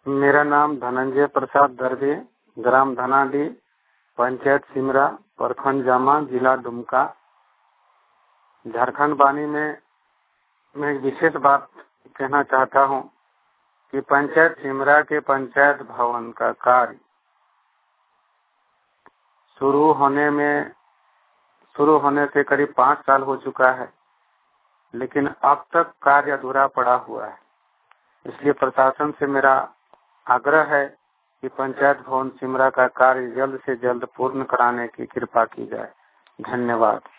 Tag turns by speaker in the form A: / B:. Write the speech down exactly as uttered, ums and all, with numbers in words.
A: मेरा नाम धनंजय प्रसाद दर्जे, ग्राम धनाडी, पंचायत सिमरा, प्रखंड जामा, जिला दुमका, झारखंड। वाणी में मैं एक विशेष बात कहना चाहता हूं कि पंचायत सिमरा के पंचायत भवन का कार्य शुरू होने में शुरू होने से करीब पाँच साल हो चुका है, लेकिन अब तक कार्य अधूरा पड़ा हुआ है। इसलिए प्रशासन से मेरा आग्रह है कि पंचायत भवन सिमरा का कार्य जल्द से जल्द पूर्ण कराने की कृपा की जाए। धन्यवाद।